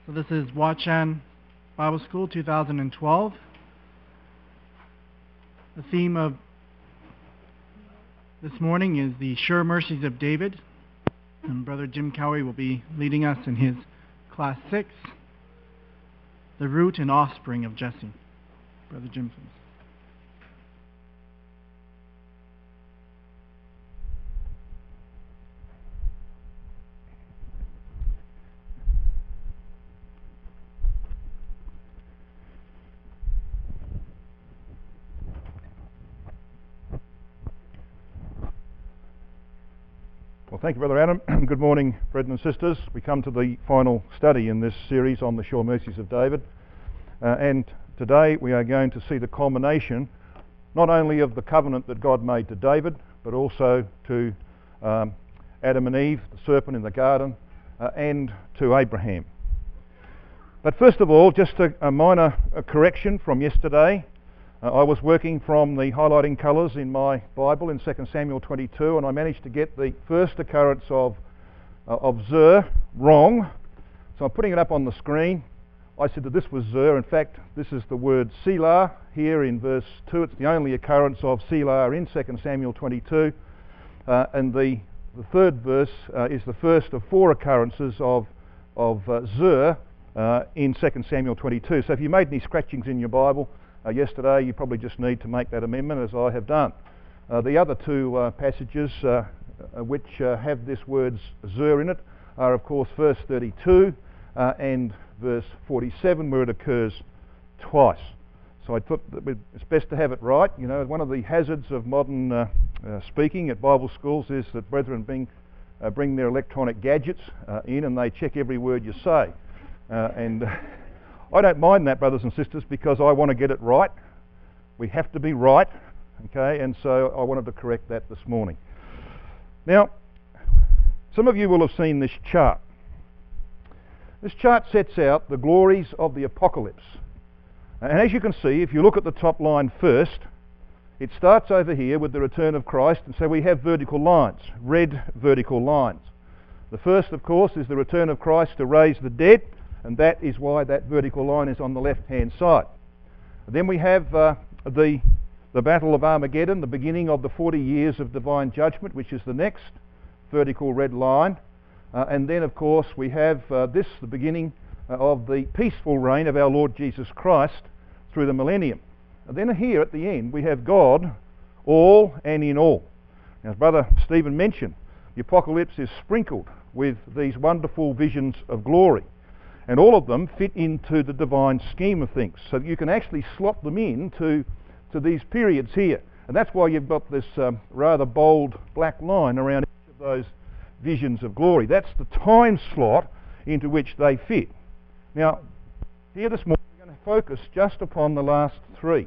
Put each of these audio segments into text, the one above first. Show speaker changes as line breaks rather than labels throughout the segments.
So this is Watchan Bible School 2012. The theme of this morning is the Sure Mercies of David. And Brother Jim Cowie will be leading us in his Class 6, The Root and Offspring of Jesse. Brother Jim, please.
Well, thank you, Brother Adam. Good morning, brethren and sisters. We come to the final study in this series on the Sure Mercies of David. And today we are going to see the culmination not only of the covenant that God made to David, but also to Adam and Eve, the serpent in the garden, and to Abraham. But first of all, just a minor correction from yesterday. I was working from the highlighting colours in my Bible in 2 Samuel 22, and I managed to get the first occurrence of Zer wrong. So I'm putting it up on the screen. I said that this was Zer. In fact, this is the word Selah here in verse 2. It's the only occurrence of Selah in 2 Samuel 22. And the third verse is the first of four occurrences of Zer in 2 Samuel 22. So if you made any scratchings in your Bible yesterday, you probably just need to make that amendment, as I have done. The other two passages which have this word Zer in it are, of course, verse 32 and verse 47, where it occurs twice. So I thought that it's best to have it right. You know, one of the hazards of modern speaking at Bible schools is that brethren bring their electronic gadgets in and they check every word you say. I don't mind that, brothers and sisters, because I want to get it right. We have to be right, okay? And so I wanted to correct that this morning. Now, some of you will have seen this chart. This chart sets out the glories of the apocalypse. And as you can see, if you look at the top line first, it starts over here with the return of Christ, and so we have vertical lines, red vertical lines. The first, of course, is the return of Christ to raise the dead, and that is why that vertical line is on the left-hand side. Then we have the Battle of Armageddon, the beginning of the 40 years of divine judgment, which is the next vertical red line. And then, of course, we have the beginning of the peaceful reign of our Lord Jesus Christ through the millennium. And then here at the end, we have God, all and in all. Now, as Brother Stephen mentioned, the apocalypse is sprinkled with these wonderful visions of glory. And all of them fit into the divine scheme of things. So that you can actually slot them into these periods here. And that's why you've got this rather bold black line around each of those visions of glory. That's the time slot into which they fit. Now, here this morning we're going to focus just upon the last three.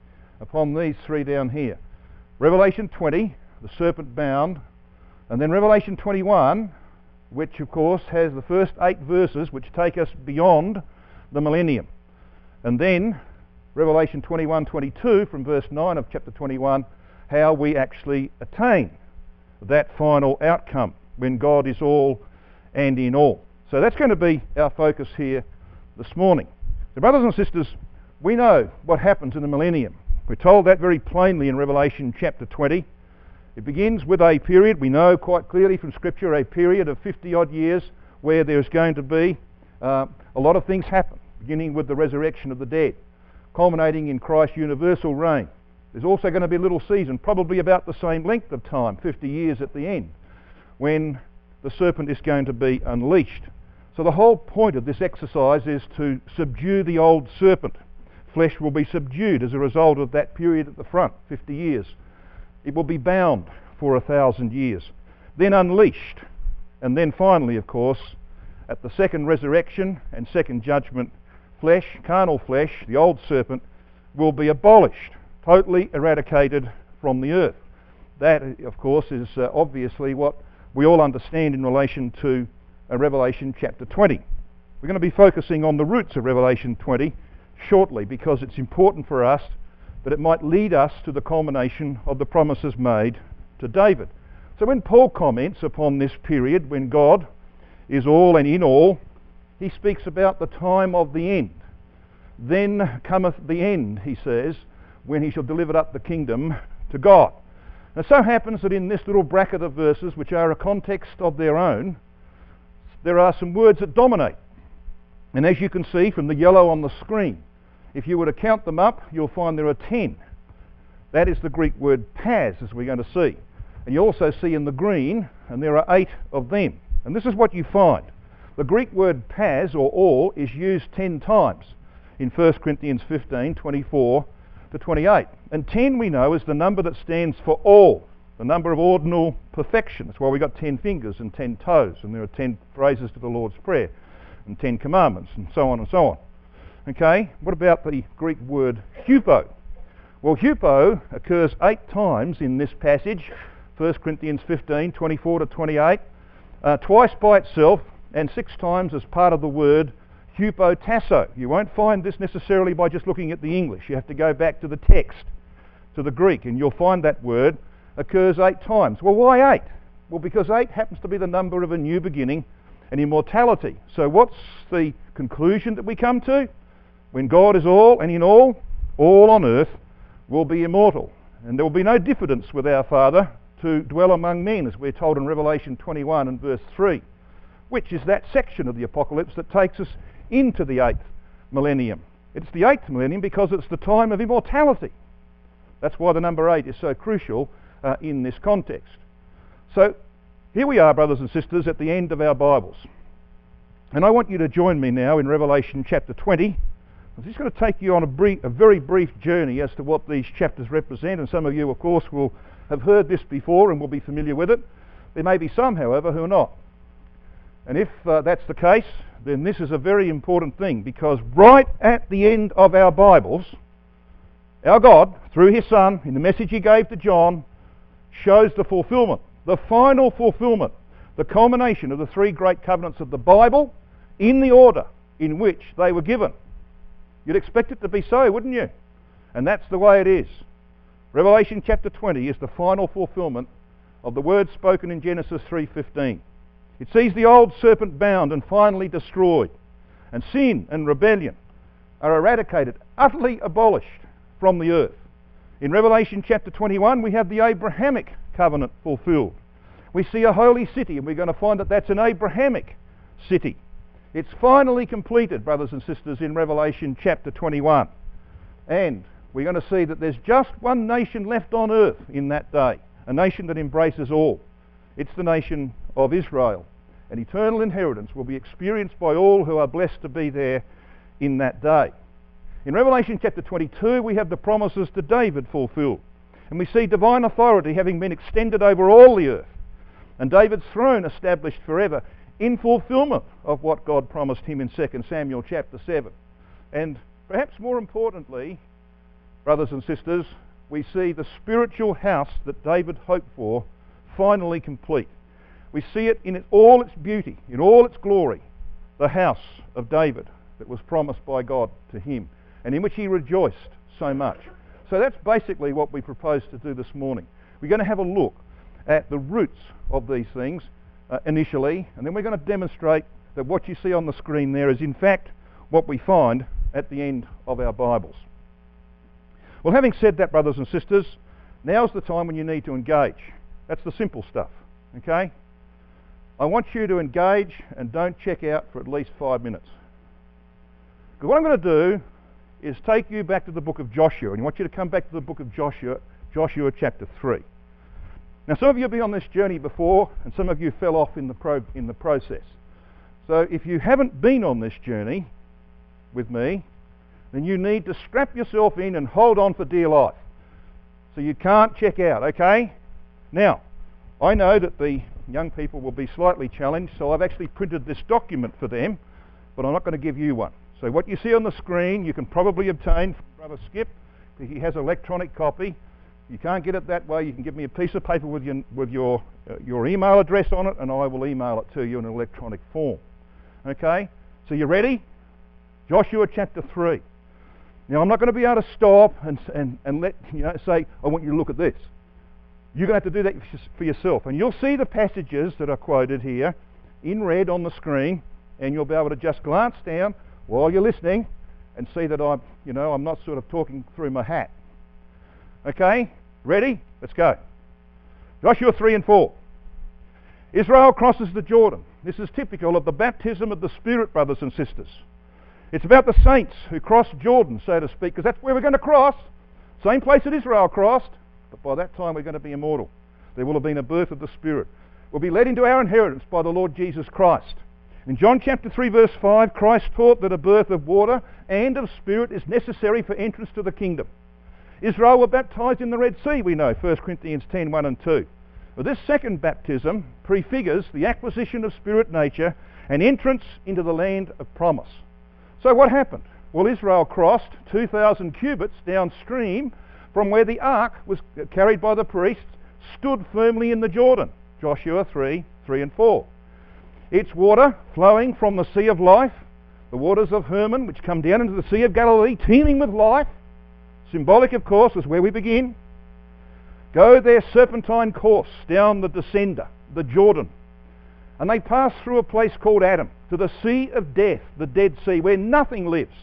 Upon these three down here. Revelation 20, the serpent bound. And then Revelation 21, which of course has the first 8 verses which take us beyond the millennium. And then Revelation 21-22 from verse 9 of chapter 21, how we actually attain that final outcome when God is all and in all. So that's going to be our focus here this morning. So brothers and sisters, we know what happens in the millennium. We're told that very plainly in Revelation chapter 20. It begins with a period, we know quite clearly from Scripture, a period of 50 odd years where there's going to be a lot of things happen, beginning with the resurrection of the dead, culminating in Christ's universal reign. There's also going to be a little season, probably about the same length of time, 50 years at the end, when the serpent is going to be unleashed. So the whole point of this exercise is to subdue the old serpent. Flesh will be subdued as a result of that period at the front, 50 years. It will be bound for 1,000 years, then unleashed, and then finally, of course, at the second resurrection and second judgment, flesh, carnal flesh, the old serpent, will be abolished, totally eradicated from the earth. That, of course, is obviously what we all understand in relation to Revelation chapter 20. We're going to be focusing on the roots of Revelation 20 shortly because it's important for us, but it might lead us to the culmination of the promises made to David. So when Paul comments upon this period when God is all and in all, he speaks about the time of the end. Then cometh the end, he says, when he shall deliver up the kingdom to God. Now it so happens that in this little bracket of verses, which are a context of their own, there are some words that dominate. And as you can see from the yellow on the screen, if you were to count them up, you'll find there are 10. That is the Greek word pas, as we're going to see. And you also see in the green, and there are 8 of them. And this is what you find. The Greek word pas, or all, is used 10 times in 1 Corinthians 15, 24 to 28. And 10 we know is the number that stands for all, the number of ordinal perfection. That's why we've got 10 fingers and 10 toes, and there are 10 phrases to the Lord's Prayer, and 10 commandments, and so on and so on. Okay, what about the Greek word hupo? Well, hupo occurs 8 times in this passage, 1 Corinthians 15, 24 to 28, twice by itself, and 6 times as part of the word hupotasso. You won't find this necessarily by just looking at the English. You have to go back to the text, to the Greek, and you'll find that word occurs 8 times. Well, why 8? Well, because 8 happens to be the number of a new beginning and immortality. So what's the conclusion that we come to? When God is all and in all on earth will be immortal. And there will be no diffidence with our Father to dwell among men, as we're told in Revelation 21 and verse 3, which is that section of the Apocalypse that takes us into the 8th millennium. It's the 8th millennium because it's the time of immortality. That's why the number 8 is so crucial in this context. So here we are, brothers and sisters, at the end of our Bibles. And I want you to join me now in Revelation chapter 20. I'm just going to take you on a very brief journey as to what these chapters represent, and some of you, of course, will have heard this before and will be familiar with it. There may be some, however, who are not. And if that's the case, then this is a very important thing, because right at the end of our Bibles, our God, through his Son, in the message he gave to John, shows the fulfillment, the final fulfillment, the culmination of the 3 great covenants of the Bible in the order in which they were given. You'd expect it to be so, wouldn't you? And that's the way it is. Revelation chapter 20 is the final fulfillment of the words spoken in Genesis 3:15. It sees the old serpent bound and finally destroyed, and sin and rebellion are eradicated, utterly abolished from the earth. In Revelation chapter 21 we have the Abrahamic covenant fulfilled. We see a holy city, and we're going to find that that's an Abrahamic city. It's finally completed, brothers and sisters, in Revelation chapter 21. And we're going to see that there's just one nation left on earth in that day, a nation that embraces all. It's the nation of Israel. And eternal inheritance will be experienced by all who are blessed to be there in that day. In Revelation chapter 22 we have the promises to David fulfilled. And we see divine authority having been extended over all the earth, and David's throne established forever in fulfillment of what God promised him in 2 Samuel chapter 7. And perhaps more importantly, brothers and sisters, we see the spiritual house that David hoped for finally complete. We see it in all its beauty, in all its glory, the house of David that was promised by God to him, and in which he rejoiced so much. So that's basically what we propose to do this morning. We're going to have a look at the roots of these things initially, and then we're going to demonstrate that what you see on the screen there is in fact what we find at the end of our Bibles. Well, having said that, brothers and sisters, now's the time when you need to engage. That's the simple stuff, okay? I want you to engage and don't check out for at least 5 minutes. Because what I'm going to do is take you back to the book of Joshua, and I want you to come back to the book of Joshua chapter 3. Now, some of you have been on this journey before, and some of you fell off in the process. So if you haven't been on this journey with me, then you need to strap yourself in and hold on for dear life. So you can't check out, okay? Now, I know that the young people will be slightly challenged, so I've actually printed this document for them, but I'm not going to give you one. So what you see on the screen you can probably obtain from Brother Skip, because he has an electronic copy. If you can't get it that way, you can give me a piece of paper with your email address on it, and I will email it to you in an electronic form. Okay? So you ready? Joshua chapter 3. Now I'm not going to be able to stop and let say, I want you to look at this. You're going to have to do that for yourself. And you'll see the passages that are quoted here in red on the screen, and you'll be able to just glance down while you're listening and see that I'm not sort of talking through my hat. Okay, ready? Let's go. Joshua 3 and 4. Israel crosses the Jordan. This is typical of the baptism of the Spirit, brothers and sisters. It's about the saints who cross Jordan, so to speak, because that's where we're going to cross. Same place that Israel crossed, but by that time we're going to be immortal. There will have been a birth of the Spirit. We'll be led into our inheritance by the Lord Jesus Christ. In John chapter 3 verse 5, Christ taught that a birth of water and of Spirit is necessary for entrance to the kingdom. Israel were baptized in the Red Sea, we know, 1 Corinthians 10, 1 and 2. But this second baptism prefigures the acquisition of spirit nature and entrance into the land of promise. So what happened? Well, Israel crossed 2,000 cubits downstream from where the ark was carried by the priests, stood firmly in the Jordan. Joshua 3, 3 and 4. Its water flowing from the Sea of Life, the waters of Hermon, which come down into the Sea of Galilee, teeming with life, symbolic, of course, is where we begin, go their serpentine course down the descender, the Jordan, and they pass through a place called Adam, to the Sea of Death, the Dead Sea, where nothing lives.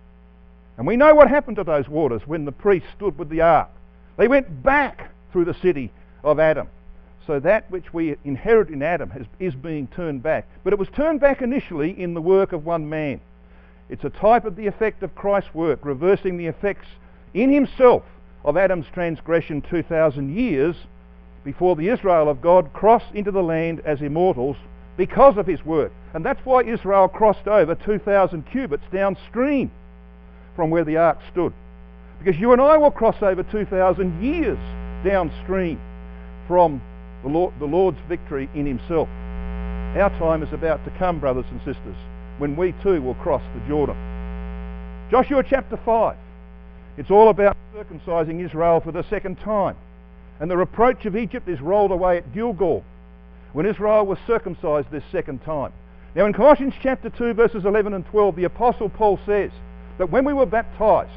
And we know what happened to those waters when the priests stood with the ark. They went back through the city of Adam. So that which we inherit in Adam is being turned back. But it was turned back initially in the work of one man. It's a type of the effect of Christ's work, reversing the effects in himself of Adam's transgression 2,000 years before the Israel of God crossed into the land as immortals because of his work. And that's why Israel crossed over 2,000 cubits downstream from where the ark stood. Because you and I will cross over 2,000 years downstream from the Lord's victory in himself. Our time is about to come, brothers and sisters, when we too will cross the Jordan. Joshua chapter 5. It's all about circumcising Israel for the second time. And the reproach of Egypt is rolled away at Gilgal when Israel was circumcised this second time. Now in Colossians chapter 2 verses 11 and 12, the Apostle Paul says that when we were baptized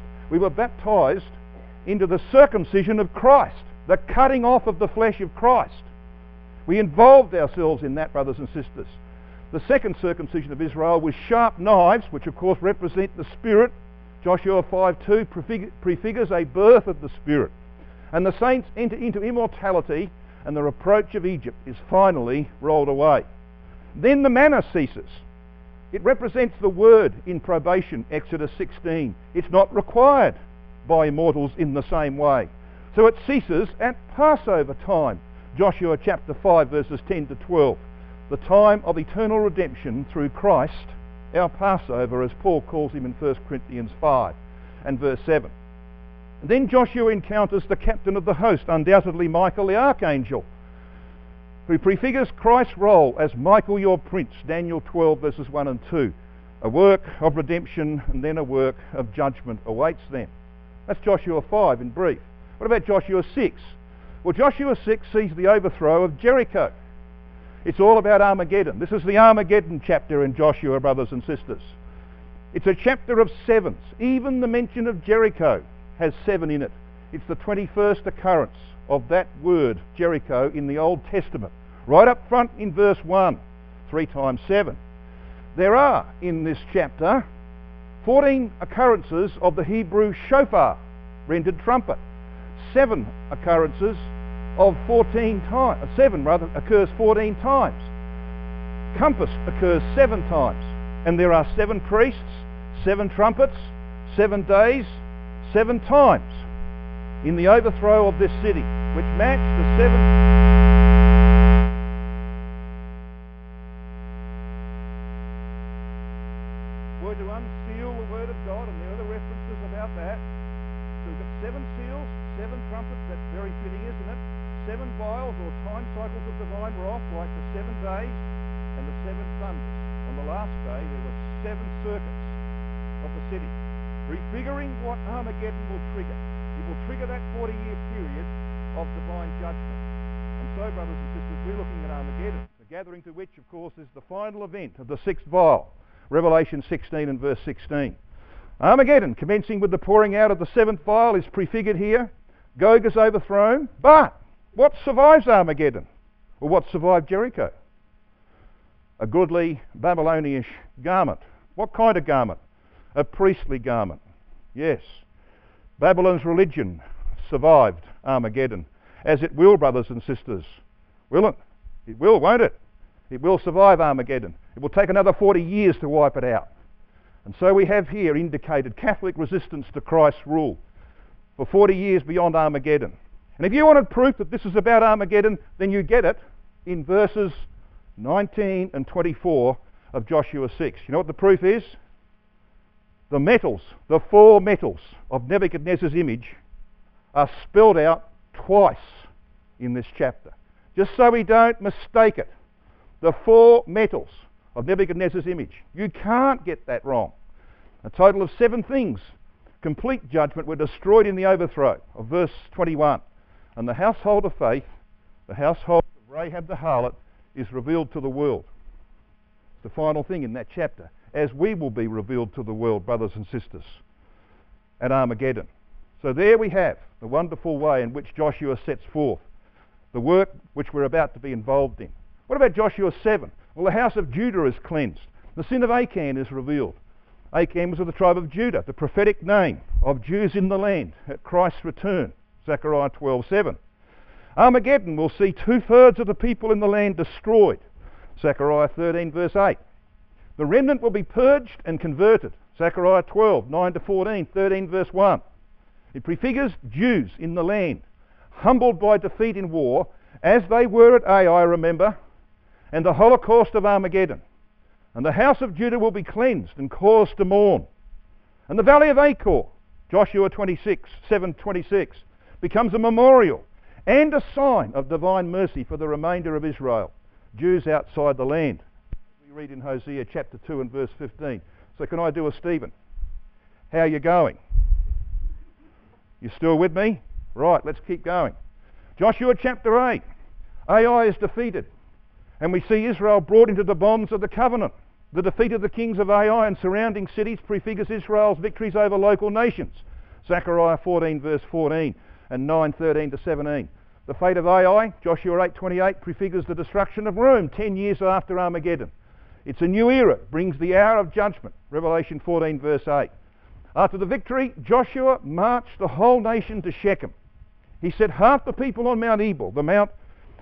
into the circumcision of Christ, the cutting off of the flesh of Christ. We involved ourselves in that, brothers and sisters. The second circumcision of Israel was sharp knives, which of course represent the Spirit. Joshua 5:2 prefigures a birth of the Spirit. And the saints enter into immortality, and the reproach of Egypt is finally rolled away. Then the manna ceases. It represents the word in probation, Exodus 16. It's not required by immortals in the same way. So it ceases at Passover time, Joshua chapter 5 verses 10 to 12. The time of eternal redemption through Christ, our Passover, as Paul calls him in 1 Corinthians 5 and verse 7. And then Joshua encounters the captain of the host, undoubtedly Michael the archangel, who prefigures Christ's role as Michael your prince, Daniel 12 verses 1 and 2. A work of redemption and then a work of judgment awaits them. That's Joshua 5 in brief. What about Joshua 6? Well, Joshua 6 sees the overthrow of Jericho. It's all about Armageddon. This is the Armageddon chapter in Joshua, brothers and sisters. It's a chapter of sevens. Even the mention of Jericho has 7 in it. It's the 21st occurrence of that word, Jericho, in the Old Testament. Right up front in verse 1, 3 times 7. There are, in this chapter, 14 occurrences of the Hebrew shofar, rendered trumpet. 7 occurrences of 14 times. 7 rather occurs 14 times. Compass occurs 7 times. And there are 7 priests, 7 trumpets, 7 days, 7 times in the overthrow of this city, which match the 7... were to unseal the word of God, and there are the references about that. So we've got 7 seals, 7 trumpets, that's very fitting, isn't it? 7 vials or time cycles of divine wrath, like the 7 days and the 7 thunders. On the last day there were 7 circuits of the city, prefiguring what Armageddon will trigger. It will trigger that 40-year period of divine judgment. And so, brothers and sisters, we're looking at Armageddon, the gathering to which, of course, is the final event of the 6th vial, Revelation 16 and verse 16. Armageddon, commencing with the pouring out of the 7th vial, is prefigured here. Gog is overthrown, but what survives Armageddon? Well, what survived Jericho? a goodly Babylonish garment. What kind of garment? A priestly garment. Yes. Babylon's religion survived Armageddon, as it will, brothers and sisters. Will it? It will, won't it? It will survive Armageddon. It will take another 40 years to wipe it out. And so we have here indicated Catholic resistance to Christ's rule for 40 years beyond Armageddon. And if you wanted proof that this is about Armageddon, then you get it in verses 19 and 24 of Joshua 6. You know what the proof is? The metals, the 4 metals of Nebuchadnezzar's image are spelled out twice in this chapter, just so we don't mistake it. The 4 metals of Nebuchadnezzar's image. You can't get that wrong. A total of 7 things, complete judgment, were destroyed in the overthrow of verse 21. And the household of faith, the household of Rahab the harlot, is revealed to the world. It's the final thing in that chapter, as we will be revealed to the world, brothers and sisters, at Armageddon. So there we have the wonderful way in which Joshua sets forth the work which we're about to be involved in. What about Joshua 7? Well, the house of Judah is cleansed. The sin of Achan is revealed. Achan was of the tribe of Judah, the prophetic name of Jews in the land at Christ's return, Zechariah 12:7. Armageddon will see 2/3 of the people in the land destroyed, Zechariah 13 verse 8. The remnant will be purged and converted, Zechariah 12, 9-14, 13 verse 1. It prefigures Jews in the land, humbled by defeat in war, as they were at Ai, remember, and the Holocaust of Armageddon. And the house of Judah will be cleansed and caused to mourn. And the valley of Achor, Joshua 7:26, becomes a memorial and a sign of divine mercy for the remainder of Israel, Jews outside the land. We read in Hosea chapter 2 and verse 15. So can I do a Stephen? How are you going? You still with me? Right, let's keep going. Joshua chapter 8. Ai is defeated, and we see Israel brought into the bonds of the covenant. The defeat of the kings of Ai and surrounding cities prefigures Israel's victories over local nations, Zechariah 14 verse 14 and 9:13-17. The fate of Ai, Joshua 8:28, prefigures the destruction of Rome 10 years after Armageddon. It's a new era, brings the hour of judgment, Revelation 14 verse 8. After the victory, Joshua marched the whole nation to Shechem. He set half the people on Mount Ebal, the mount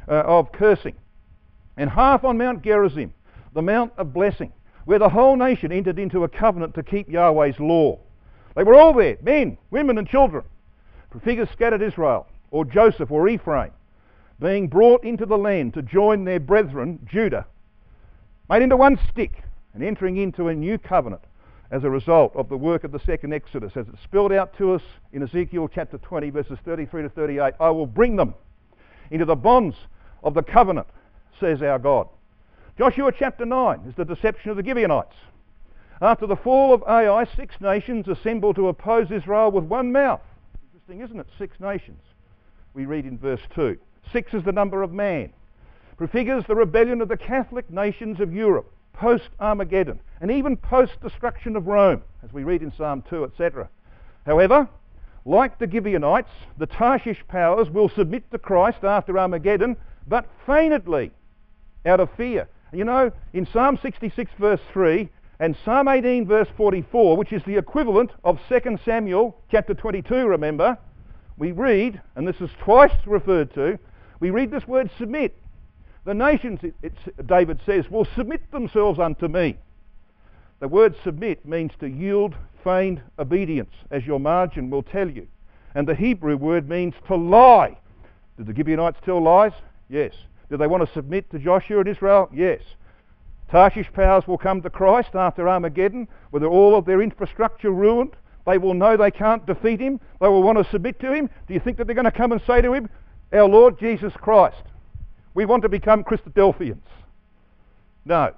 of cursing, and half on Mount Gerizim, the mount of blessing, where the whole nation entered into a covenant to keep Yahweh's law. They were all there, men, women and children. Prefigures scattered Israel, or Joseph or Ephraim, being brought into the land to join their brethren, Judah, made into one stick and entering into a new covenant as a result of the work of the second Exodus, as it's spelled out to us in Ezekiel chapter 20 verses 33-38. I will bring them into the bonds of the covenant, says our God. Joshua chapter 9 is the deception of the Gibeonites. After the fall of Ai, 6 nations assembled to oppose Israel with one mouth. Interesting, isn't it? 6 nations. We read in verse 2. 6 is the number of man. Prefigures the rebellion of the Catholic nations of Europe post-Armageddon and even post-destruction of Rome, as we read in Psalm 2, etc. However, like the Gibeonites, the Tarshish powers will submit to Christ after Armageddon, but feignedly, out of fear. And you know, in Psalm 66 verse 3 and Psalm 18 verse 44, which is the equivalent of 2 Samuel chapter 22, remember, we read, and this is twice referred to, we read this word submit. The nations, David says, will submit themselves unto me. The word submit means to yield feigned obedience, as your margin will tell you. And the Hebrew word means to lie. Did the Gibeonites tell lies? Yes. Did they want to submit to Joshua and Israel? Yes. Tarshish powers will come to Christ after Armageddon, with all of their infrastructure ruined. They will know they can't defeat him. They will want to submit to him. Do you think that they're going to come and say to him, our Lord Jesus Christ, we want to become Christadelphians? No.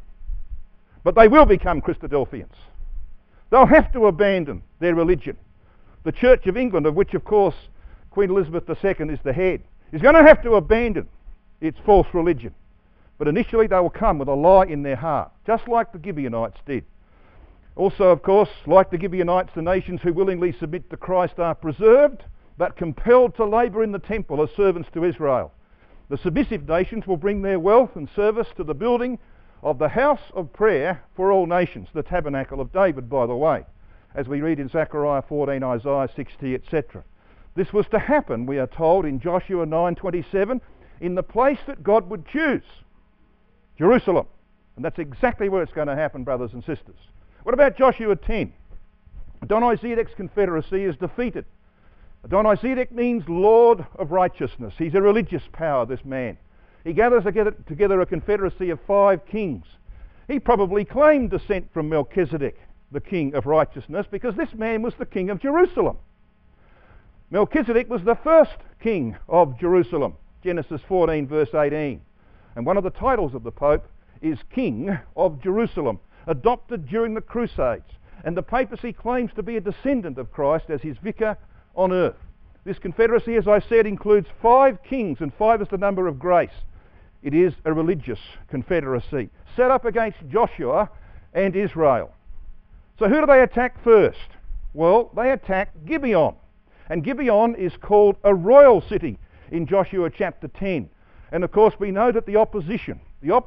But they will become Christadelphians. They'll have to abandon their religion. The Church of England, of which of course Queen Elizabeth II is the head, is going to have to abandon its false religion. But initially they will come with a lie in their heart, just like the Gibeonites did. Also, of course, like the Gibeonites, the nations who willingly submit to Christ are preserved, but compelled to labour in the temple as servants to Israel. The submissive nations will bring their wealth and service to the building of the house of prayer for all nations, the tabernacle of David, by the way, as we read in Zechariah 14, Isaiah 60, etc. This was to happen, we are told, in Joshua 9:27, in the place that God would choose, Jerusalem. And that's exactly where it's going to happen, brothers and sisters. What about Joshua 10? Adonizedek's confederacy is defeated. Adonizedek means Lord of righteousness. He's a religious power, this man. He gathers together a confederacy of 5 kings. He probably claimed descent from Melchizedek, the king of righteousness, because this man was the king of Jerusalem. Melchizedek was the first king of Jerusalem, Genesis 14 verse 18. And one of the titles of the Pope is King of Jerusalem, adopted during the Crusades. And the papacy claims to be a descendant of Christ as his vicar on earth. This confederacy, as I said, includes 5 kings, and 5 is the number of grace. It is a religious confederacy set up against Joshua and Israel. So who do they attack first? Well, they attack Gibeon. And Gibeon is called a royal city in Joshua chapter 10. And of course we know that the opposition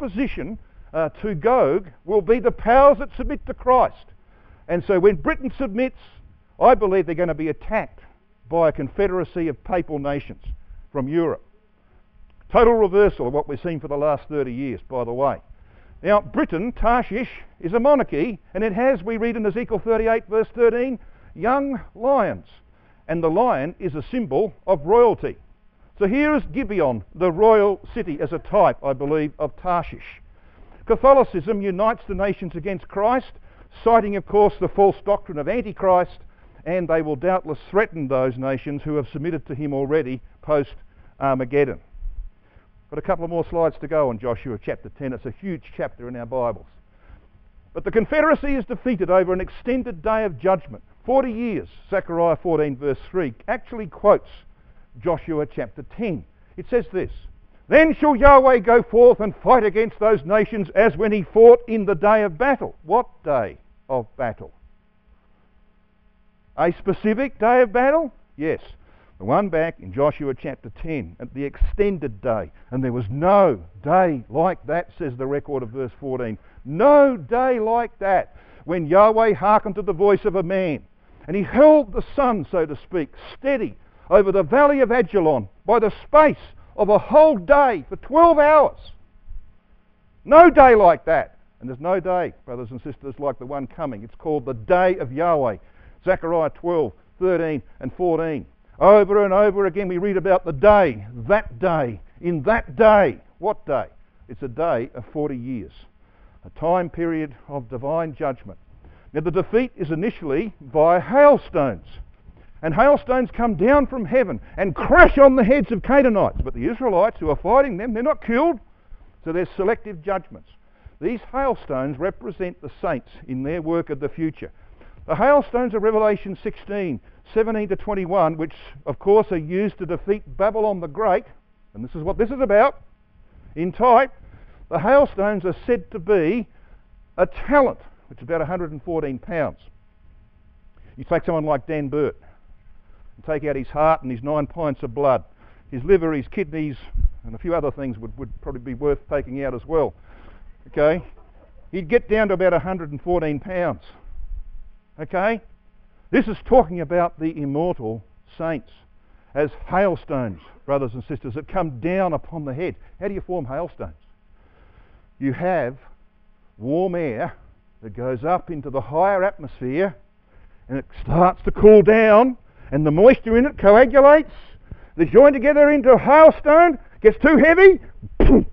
to Gog will be the powers that submit to Christ. And so when Britain submits, I believe they're going to be attacked by a confederacy of papal nations from Europe. Total reversal of what we've seen for the last 30 years, by the way. Now, Britain, Tarshish, is a monarchy, and it has, we read in Ezekiel 38 verse 13, young lions. And the lion is a symbol of royalty. So here is Gibeon, the royal city, as a type, I believe, of Tarshish. Catholicism unites the nations against Christ, citing, of course, the false doctrine of Antichrist, and they will doubtless threaten those nations who have submitted to him already post-Armageddon. Got a couple of more slides to go on Joshua chapter 10. It's a huge chapter in our Bibles. But the confederacy is defeated over an extended day of judgment. 40 years, Zechariah 14 verse 3 actually quotes Joshua chapter 10. It says this, "Then shall Yahweh go forth and fight against those nations as when he fought in the day of battle." What day of battle? A specific day of battle? Yes. The one back in Joshua chapter 10, at the extended day. And there was no day like that, says the record of verse 14. No day like that, when Yahweh hearkened to the voice of a man, and he held the sun, so to speak, steady over the valley of Ajalon by the space of a whole day for 12 hours. No day like that. And there's no day, brothers and sisters, like the one coming. It's called the day of Yahweh. Zechariah 12, 13 and 14. Over and over again we read about the day, in that day. What day? It's a day of 40 years. A time period of divine judgment. Now the defeat is initially via hailstones. And hailstones come down from heaven and crash on the heads of Canaanites. But the Israelites who are fighting them, they're not killed. So there's selective judgments. These hailstones represent the saints in their work of the future. The hailstones of Revelation 16, 17 to 21, which of course are used to defeat Babylon the Great, and this is what this is about, in type, the hailstones are said to be a talent, which is about 114 pounds. You take someone like Dan Burt, and take out his heart and his 9 pints of blood, his liver, his kidneys, and a few other things would probably be worth taking out as well. Okay? He'd get down to about 114 pounds. Okay? This is talking about the immortal saints as hailstones, brothers and sisters, that come down upon the head. How do you form hailstones? You have warm air that goes up into the higher atmosphere, and it starts to cool down, and the moisture in it coagulates. They join together into a hailstone, gets too heavy. It's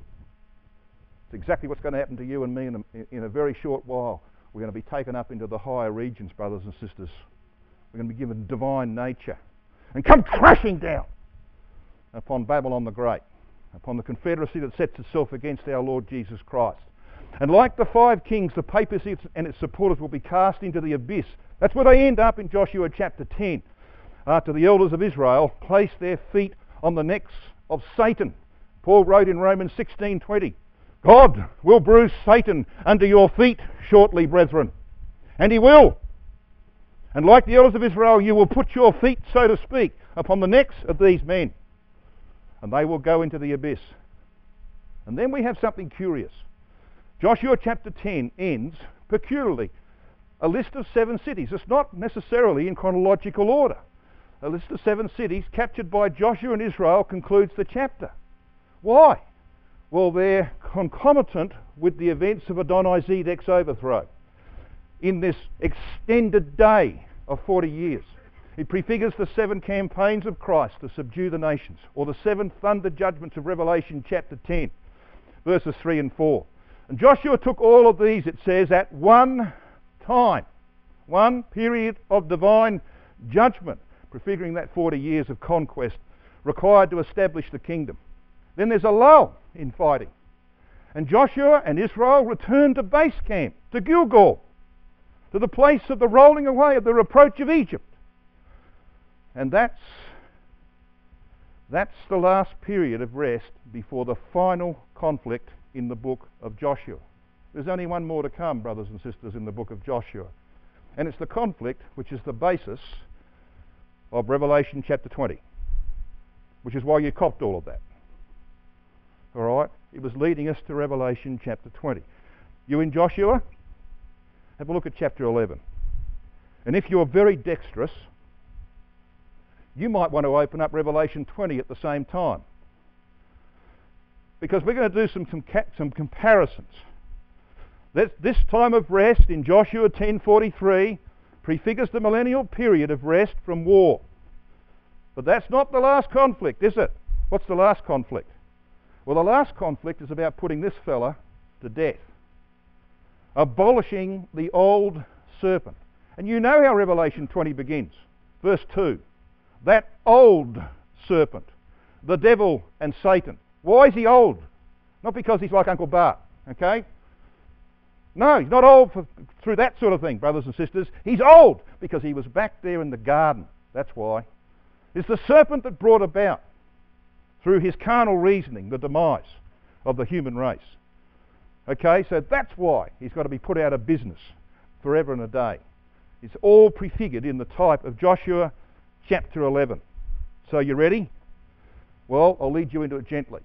exactly what's going to happen to you and me in a very short while. We're going to be taken up into the higher regions, brothers and sisters. We're going to be given divine nature and come crashing down upon Babylon the Great, upon the confederacy that sets itself against our Lord Jesus Christ. And like the 5 kings, the papacy and its supporters will be cast into the abyss. That's where they end up in Joshua chapter 10, after the elders of Israel place their feet on the necks of Satan. Paul wrote in Romans 16:20, "God will bruise Satan under your feet shortly, brethren." And he will. And like the elders of Israel, you will put your feet, so to speak, upon the necks of these men. And they will go into the abyss. And then we have something curious. Joshua chapter 10 ends peculiarly. A list of 7 cities. It's not necessarily in chronological order. A list of 7 cities captured by Joshua and Israel concludes the chapter. Why? Well, they're concomitant with the events of Adoni-Zedek's overthrow in this extended day of 40 years. It prefigures the 7 campaigns of Christ to subdue the nations, or the 7 thunder judgments of Revelation chapter 10, verses 3 and 4. And Joshua took all of these, it says, at one time, one period of divine judgment, prefiguring that 40 years of conquest required to establish the kingdom. Then there's a lull in fighting. And Joshua and Israel return to base camp, to Gilgal, to the place of the rolling away of the reproach of Egypt. And that's the last period of rest before the final conflict in the book of Joshua. There's only one more to come, brothers and sisters, in the book of Joshua. And it's the conflict which is the basis of Revelation chapter 20, which is why you copped all of that. All right? It was leading us to Revelation chapter 20. You in Joshua? Have a look at chapter 11. And if you're very dexterous, you might want to open up Revelation 20 at the same time, because we're going to do some comparisons. This time of rest in Joshua 10:43 prefigures the millennial period of rest from war. But that's not the last conflict, is it? What's the last conflict? Well, the last conflict is about putting this fella to death, abolishing the old serpent. And you know how Revelation 20 begins. Verse 2. That old serpent, the devil and Satan. Why is he old? Not because he's like Uncle Bart, okay? No, he's not old through that sort of thing, brothers and sisters. He's old because he was back there in the garden. That's why. It's the serpent that brought about, through his carnal reasoning, the demise of the human race. Okay, so that's why he's got to be put out of business forever and a day. It's all prefigured in the type of Joshua chapter 11. So you ready? Well, I'll lead you into it gently.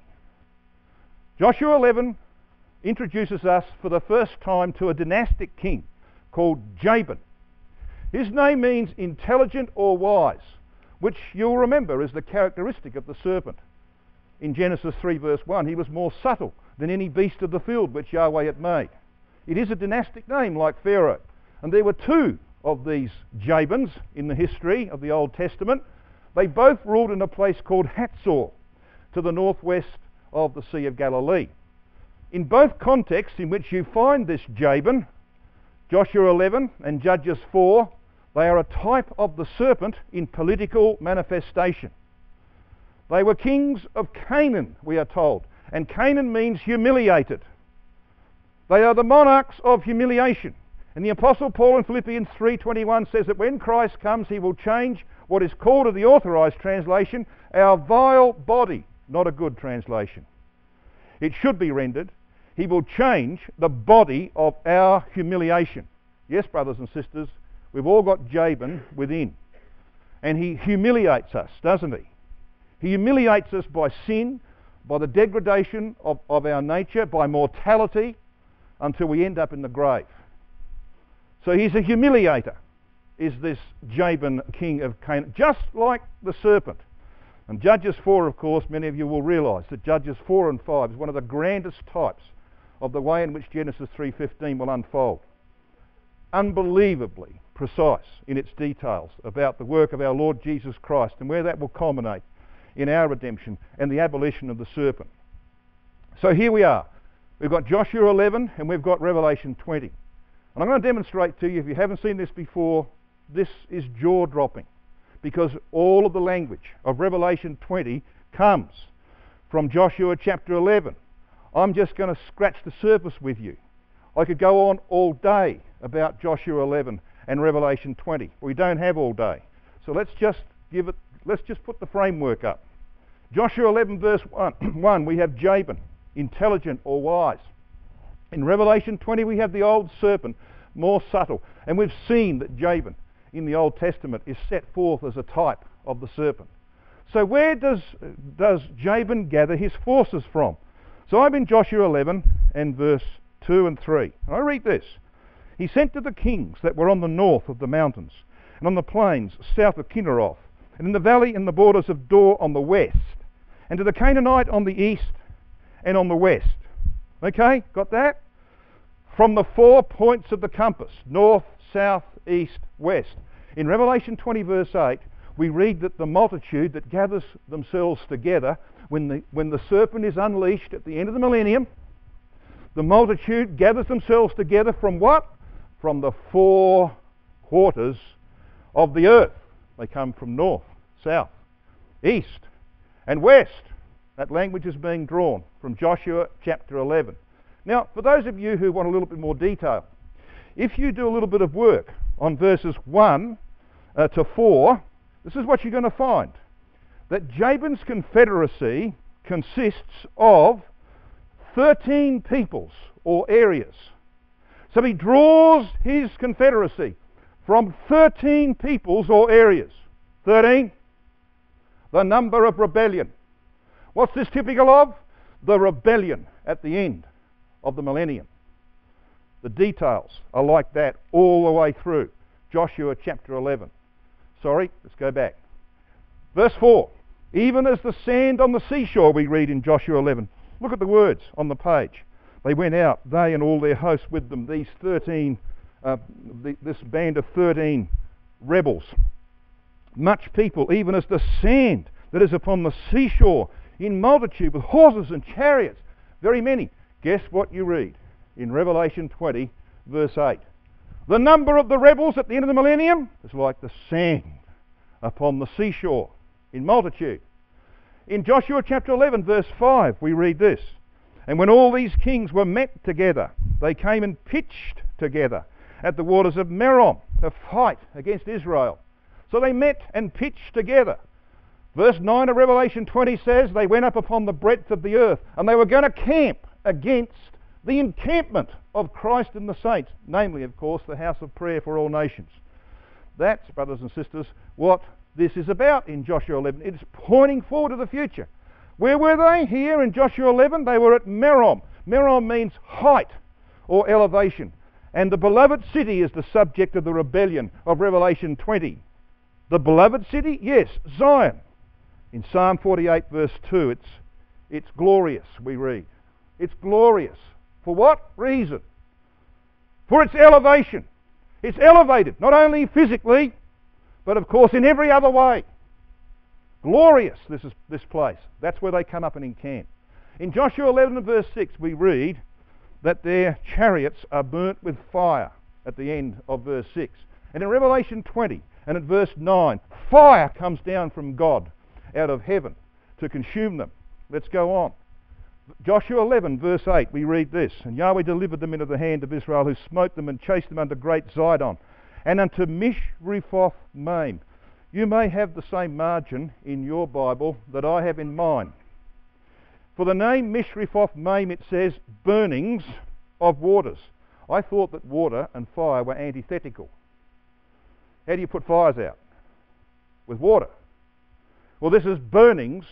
Joshua 11 introduces us for the first time to a dynastic king called Jabin. His name means intelligent or wise, which you'll remember is the characteristic of the serpent. In Genesis 3 verse 1, he was more subtle than any beast of the field which Yahweh had made. It is a dynastic name like Pharaoh. And there were 2 of these Jabins in the history of the Old Testament. They both ruled in a place called Hatzor, to the northwest of the Sea of Galilee. In both contexts in which you find this Jabin, Joshua 11 and Judges 4, they are a type of the serpent in political manifestation. They were kings of Canaan, we are told, and Canaan means humiliated. They are the monarchs of humiliation. And the Apostle Paul in Philippians 3:21 says that when Christ comes, he will change what is called in the authorized translation, our vile body. Not a good translation. It should be rendered, he will change the body of our humiliation. Yes, brothers and sisters, we've all got Jabin within. And he humiliates us, doesn't he? He humiliates us by sin, by the degradation of our nature, by mortality, until we end up in the grave. So he's a humiliator, is this Jabin king of Canaan, just like the serpent. And Judges 4, of course, many of you will realise that Judges 4 and 5 is one of the grandest types of the way in which Genesis 3:15 will unfold. Unbelievably precise in its details about the work of our Lord Jesus Christ and where that will culminate in our redemption and the abolition of the serpent. So here we are. We've got Joshua 11 and we've got Revelation 20. And I'm going to demonstrate to you, if you haven't seen this before, this is jaw-dropping, because all of the language of Revelation 20 comes from Joshua chapter 11. I'm just going to scratch the surface with you. I could go on all day about Joshua 11 and Revelation 20. We don't have all day. So let's just put the framework up. Joshua 11 verse 1, we have Jabin, intelligent or wise. In Revelation 20 we have the old serpent, more subtle. And we've seen that Jabin in the Old Testament is set forth as a type of the serpent. So where does Jabin gather his forces from? So I'm in Joshua 11 and verse 2 and 3. And I read this. He sent to the kings that were on the north of the mountains, and on the plains south of Kinneroth, and in the valley and the borders of Dor on the west, and to the Canaanite on the east and on the west. Okay, got that? From the 4 points of the compass, north, south, east, west. In Revelation 20 verse 8, we read that the multitude that gathers themselves together, when the serpent is unleashed at the end of the millennium, the multitude gathers themselves together from what? From the 4 quarters of the earth. They come from north, south, east, and west. That language is being drawn from Joshua chapter 11. Now, for those of you who want a little bit more detail, if you do a little bit of work on verses 1 to 4, this is what you're going to find. That Jabin's confederacy consists of 13 peoples or areas. So he draws his confederacy from 13 peoples or areas. 13, the number of rebellion. What's this typical of? The rebellion at the end of the millennium. The details are like that all the way through Joshua chapter 11. Sorry, let's go back. Verse 4. Even as the sand on the seashore, we read in Joshua 11. Look at the words on the page. They went out, they and all their hosts with them, these 13, this band of 13 rebels. Much people, even as the sand that is upon the seashore, in multitude, with horses and chariots, very many. Guess what you read in Revelation 20, verse 8. The number of the rebels at the end of the millennium is like the sand upon the seashore, in multitude. In Joshua chapter 11, verse 5, we read this. And when all these kings were met together, they came and pitched together at the waters of Merom to fight against Israel. So they met and pitched together. Verse 9 of Revelation 20 says they went up upon the breadth of the earth, and they were going to camp against the encampment of Christ and the saints, namely, of course, the house of prayer for all nations. That's, brothers and sisters, what this is about in Joshua 11. It's pointing forward to the future. Where were they? Here in Joshua 11, they were at Merom. Merom means height or elevation. And the beloved city is the subject of the rebellion of Revelation 20. The beloved city? Yes, Zion. In Psalm 48 verse 2, it's glorious, we read. It's glorious. For what reason? For its elevation. It's elevated, not only physically, but of course in every other way. Glorious, this place. That's where they come up and encamp. In Joshua 11 and verse 6, we read that their chariots are burnt with fire at the end of verse 6. And in Revelation 20 and at verse 9, fire comes down from God out of heaven to consume them. Let's go on. Joshua 11 verse 8, we read this. And Yahweh delivered them into the hand of Israel, who smote them and chased them unto great Zidon and unto Mishrephoth Maim. You may have the same margin in your Bible that I have in mine. For the name Mishrephoth Maim, it says burnings of waters. I thought that water and fire were antithetical. How do you put fires out? With water. Well, this is burnings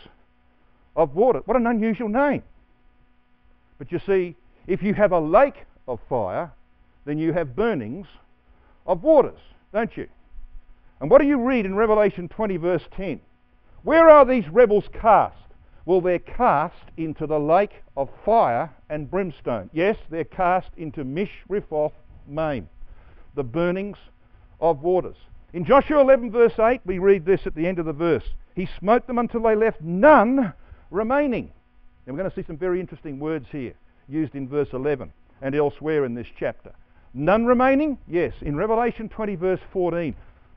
of water. What an unusual name. But you see, if you have a lake of fire, then you have burnings of waters, don't you? And what do you read in Revelation 20 verse 10? Where are these rebels cast? Well, they're cast into the lake of fire and brimstone. Yes, they're cast into Mishrephoth Maim, the burnings of waters. In Joshua 11 verse 8, we read this at the end of the verse. He smote them until they left none remaining. And we're going to see some very interesting words here used in verse 11 and elsewhere in this chapter. None remaining? Yes. In Revelation 20 verse 14,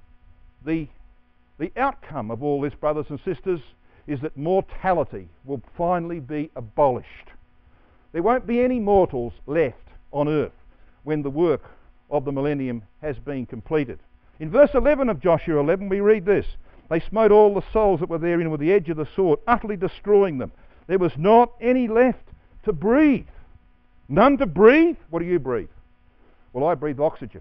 the outcome of all this, brothers and sisters, is that mortality will finally be abolished. There won't be any mortals left on earth when the work of the millennium has been completed. In verse 11 of Joshua 11 we read this. They smote all the souls that were therein with the edge of the sword, utterly destroying them. There was not any left to breathe. None to breathe? What do you breathe? Well, I breathe oxygen.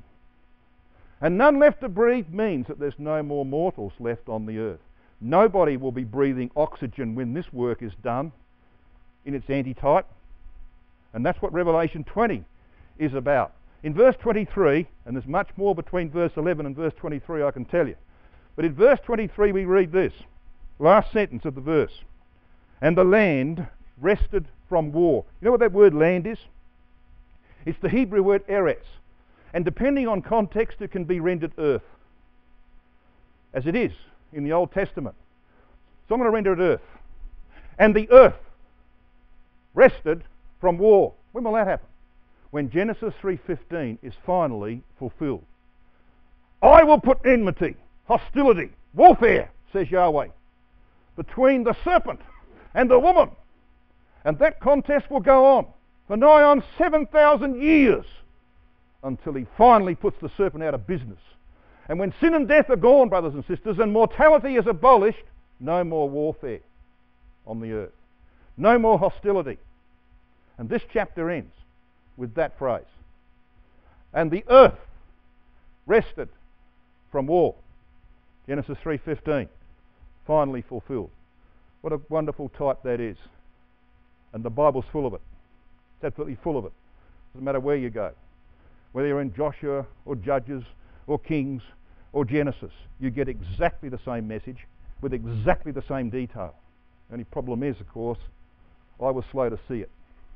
And none left to breathe means that there's no more mortals left on the earth. Nobody will be breathing oxygen when this work is done in its antitype. And that's what Revelation 20 is about. In verse 23, and there's much more between verse 11 and verse 23 I can tell you, but in verse 23 we read this, last sentence of the verse, and the land rested from war. You know what that word land is? It's the Hebrew word eretz, and depending on context it can be rendered earth, as it is in the Old Testament. So I'm going to render it earth. And the earth rested from war. When will that happen? When Genesis 3:15 is finally fulfilled. I will put enmity, hostility, warfare, says Yahweh, between the serpent and the woman. And that contest will go on for nigh on 7,000 years until he finally puts the serpent out of business. And when sin and death are gone, brothers and sisters, and mortality is abolished, no more warfare on the earth. No more hostility. And this chapter ends with that phrase. And the earth rested from war. Genesis 3:15, finally fulfilled. What a wonderful type that is. And the Bible's full of it. It's absolutely full of it. Doesn't matter where you go. Whether you're in Joshua or Judges or Kings or Genesis, you get exactly the same message with exactly the same detail. The only problem is, of course, I was slow to see it.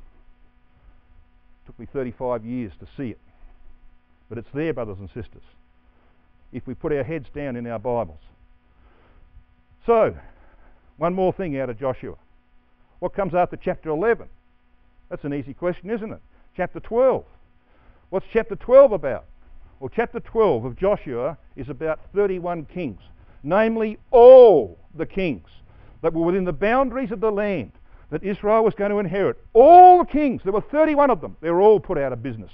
It took me 35 years to see it. But it's there, brothers and sisters, if we put our heads down in our Bibles. So, one more thing out of Joshua. What comes after chapter 11? That's an easy question, isn't it? Chapter 12. What's chapter 12 about? Well, chapter 12 of Joshua is about 31 kings, namely all the kings that were within the boundaries of the land that Israel was going to inherit. All the kings, there were 31 of them, they were all put out of business.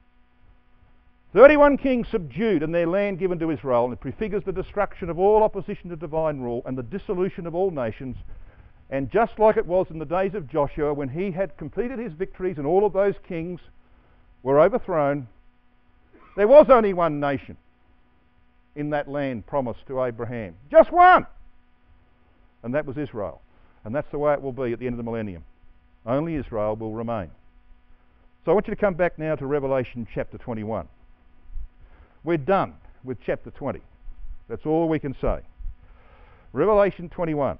31 kings subdued and their land given to Israel, and it prefigures the destruction of all opposition to divine rule and the dissolution of all nations. And just like it was in the days of Joshua, when he had completed his victories and all of those kings were overthrown, there was only one nation in that land promised to Abraham. Just one! And that was Israel. And that's the way it will be at the end of the millennium. Only Israel will remain. So I want you to come back now to Revelation chapter 21. We're done with chapter 20. That's all we can say. Revelation 21.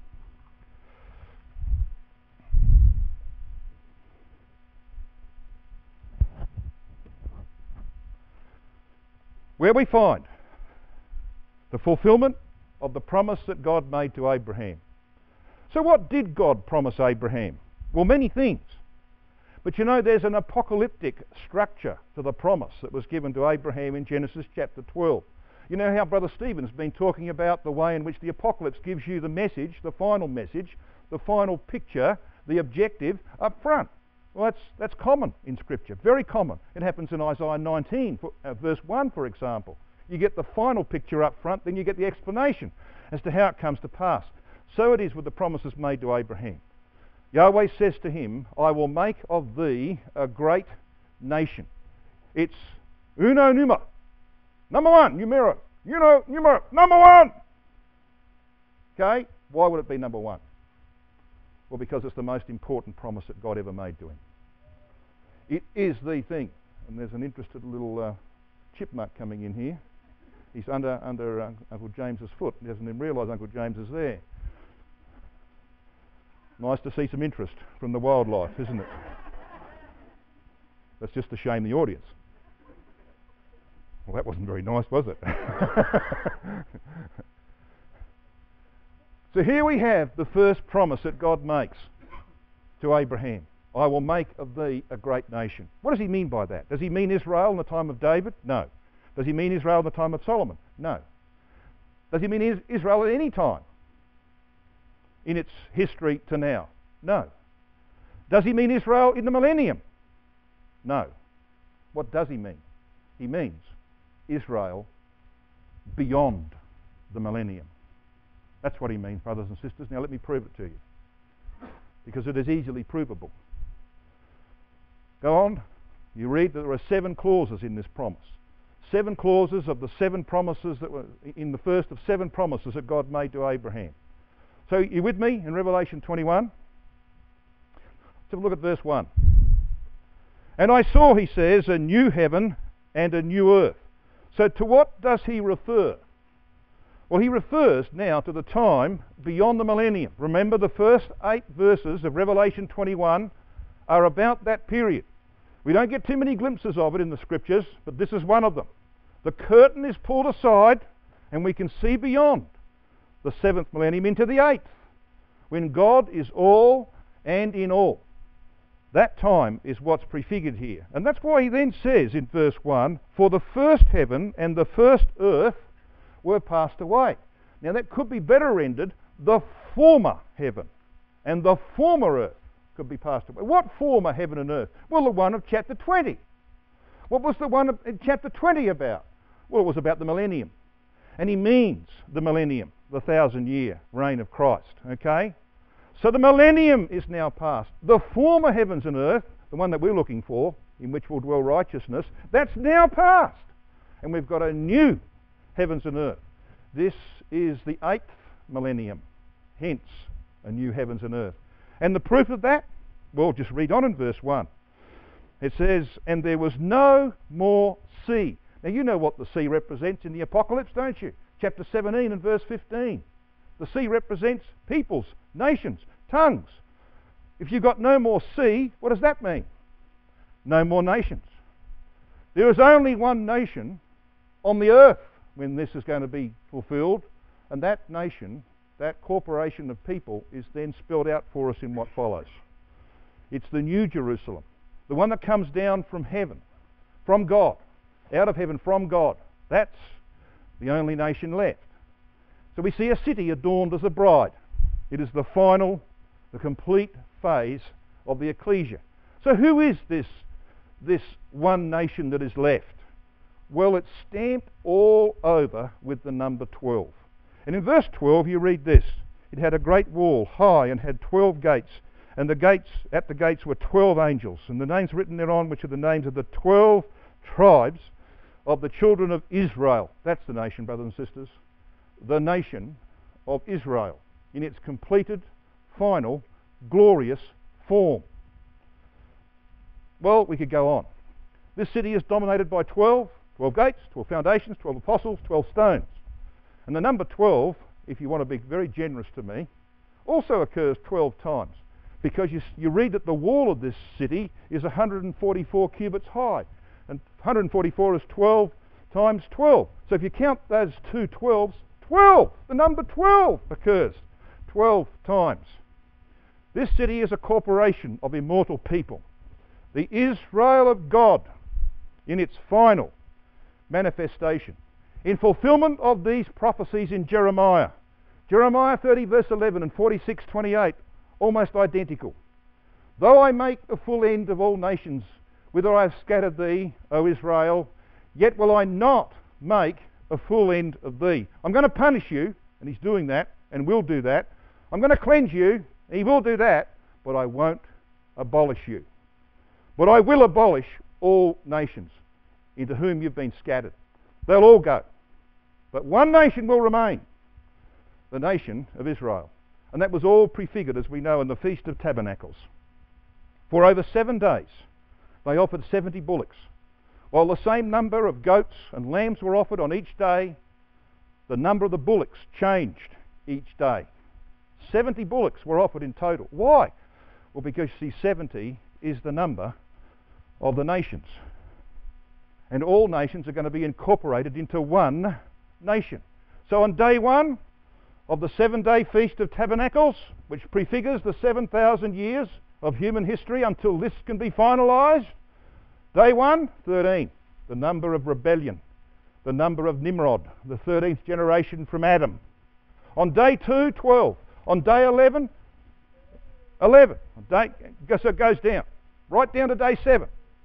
Where we find the fulfillment of the promise that God made to Abraham. So what did God promise Abraham? Well, many things. But you know, there's an apocalyptic structure to the promise that was given to Abraham in Genesis chapter 12. You know how Brother Stephen's been talking about the way in which the apocalypse gives you the message, the final picture, the objective up front. Well, that's common in Scripture, very common. It happens in Isaiah 19, verse 1, for example. You get the final picture up front, then you get the explanation as to how it comes to pass. So it is with the promises made to Abraham. Yahweh says to him, I will make of thee a great nation. It's uno numero. Number one, numero. Numero. Number one! Okay? Why would it be number one? Well, because it's the most important promise that God ever made to him. It is the thing. And there's an interested little chipmunk coming in here. He's under Uncle James's foot. He doesn't even realise Uncle James is there. Nice to see some interest from the wildlife, isn't it? That's just to shame the audience. Well, that wasn't very nice, was it? So here we have the first promise that God makes to Abraham. I will make of thee a great nation. What does he mean by that? Does he mean Israel in the time of David? No. Does he mean Israel in the time of Solomon? No. Does he mean Israel at any time in its history to now? No. Does he mean Israel in the millennium? No. What does he mean? He means Israel beyond the millennium. That's what he means, brothers and sisters. Now let me prove it to you, because it is easily provable. Go on. You read that there are 7 clauses in this promise. 7 clauses of the 7 promises that were in the first of 7 promises that God made to Abraham. So you with me in Revelation 21? Let's have a look at verse 1. And I saw, he says, a new heaven and a new earth. So to what does he refer? Well, he refers now to the time beyond the millennium. Remember, the first 8 verses of Revelation 21 are about that period. We don't get too many glimpses of it in the scriptures, but this is one of them. The curtain is pulled aside and we can see beyond the 7th millennium into the 8th, when God is all and in all. That time is what's prefigured here. And that's why he then says in verse 1, "For the first heaven and the first earth were passed away." Now that could be better rendered, the former heaven and the former earth could be passed away. What former heaven and earth? Well, the one of chapter 20. What was the one in chapter 20 about? Well, it was about the millennium. And he means the millennium, the 1,000-year reign of Christ. Okay? So the millennium is now past. The former heavens and earth, the one that we're looking for, in which will dwell righteousness, that's now past. And we've got a new heavens and earth. This is the 8th millennium, hence a new heavens and earth. And the proof of that? Well, just read on in verse 1. It says, "And there was no more sea." Now you know what the sea represents in the Apocalypse, don't you? Chapter 17 and verse 15. The sea represents peoples, nations, tongues. If you've got no more sea, what does that mean? No more nations. There is only one nation on the earth when this is going to be fulfilled, and that nation, that corporation of people, is then spelled out for us in what follows. It's the New Jerusalem, the one that comes down from heaven, from God, out of heaven from God. That's the only nation left. So we see a city adorned as a bride. It is the final, the complete phase of the ecclesia. So who is this one nation that is left? Well, it's stamped all over with the number 12. And in verse 12 you read this: "It had a great wall, high, and had 12 gates. And at the gates were 12 angels, and the names written thereon, which are the names of the 12 tribes of the children of Israel." That's the nation, brothers and sisters. The nation of Israel in its completed, final, glorious form. Well, we could go on. This city is dominated by 12 gates, 12 foundations, 12 apostles, 12 stones. And the number 12, if you want to be very generous to me, also occurs 12 times. Because you read that the wall of this city is 144 cubits high. And 144 is 12 times 12. So if you count those two 12s, 12! The number 12 occurs 12 times. This city is a corporation of immortal people. The Israel of God in its final manifestation. In fulfillment of these prophecies in Jeremiah. Jeremiah 30 verse 11 and 46:28, almost identical. "Though I make a full end of all nations, whither I have scattered thee, O Israel, yet will I not make a full end of thee." I'm going to punish you, and he's doing that, and will do that. I'm going to cleanse you, and he will do that, but I won't abolish you. But I will abolish all nations into whom you've been scattered. They'll all go. But one nation will remain, the nation of Israel. And that was all prefigured, as we know, in the Feast of Tabernacles. For over 7 days they offered 70 bullocks. While the same number of goats and lambs were offered on each day, the number of the bullocks changed each day. 70 bullocks were offered in total. Why? Well, because you see, 70 is the number of the nations. And all nations are going to be incorporated into one nation. So on day 1 of the 7-day Feast of Tabernacles, which prefigures the 7,000 years of human history until this can be finalised, day 1, 13, the number of rebellion, the number of Nimrod, the 13th generation from Adam. On day 2, 12. On day 11, 11. So it goes down, right down to day 7,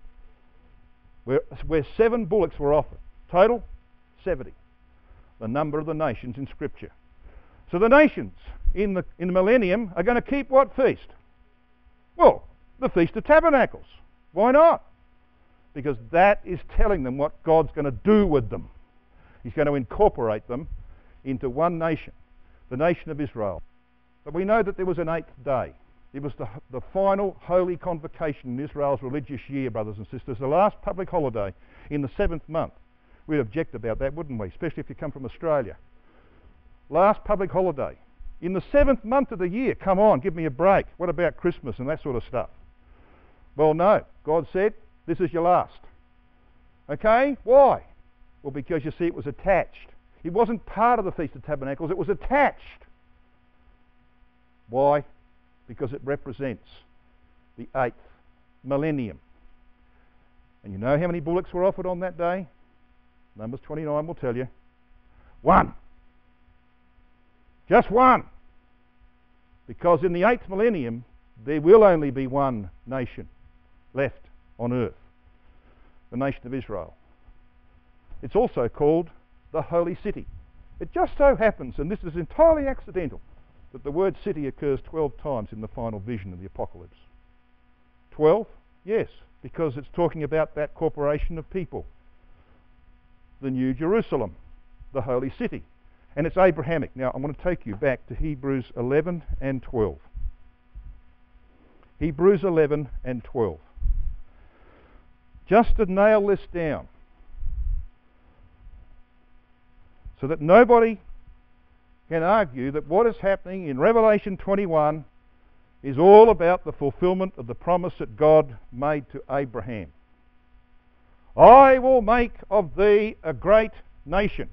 where 7 bullocks were offered. Total, 70. The number of the nations in Scripture. So the nations in the millennium are going to keep what feast? Well, the Feast of Tabernacles. Why not? Because that is telling them what God's going to do with them. He's going to incorporate them into one nation, the nation of Israel. But we know that there was an 8th day. It was the final holy convocation in Israel's religious year, brothers and sisters, the last public holiday in the 7th month. We'd object about that, wouldn't we? Especially if you come from Australia. Last public holiday in the 7th month of the year. Come on, give me a break. What about Christmas and that sort of stuff? Well, no. God said, this is your last. Okay? Why? Well, because you see, it was attached. It wasn't part of the Feast of Tabernacles, it was attached. Why? Because it represents the 8th millennium. And you know how many bullocks were offered on that day? Numbers 29 will tell you. 1. Just 1. Because in the 8th millennium, there will only be one nation left on earth. The nation of Israel. It's also called the Holy City. It just so happens, and this is entirely accidental, that the word city occurs 12 times in the final vision of the Apocalypse. 12? Yes, because it's talking about that corporation of people. The New Jerusalem, the Holy City. And it's Abrahamic. Now, I'm going to take you back to Hebrews 11 and 12. Hebrews 11 and 12. Just to nail this down, so that nobody can argue that what is happening in Revelation 21 is all about the fulfillment of the promise that God made to Abraham. I will make of thee a great nation.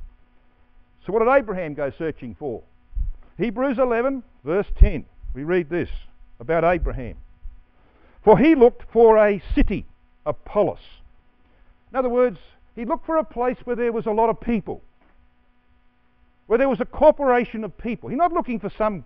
So what did Abraham go searching for? Hebrews 11 verse 10. We read this about Abraham. For he looked for a city, a polis. In other words, he looked for a place where there was a lot of people. Where there was a corporation of people. He's not looking for some,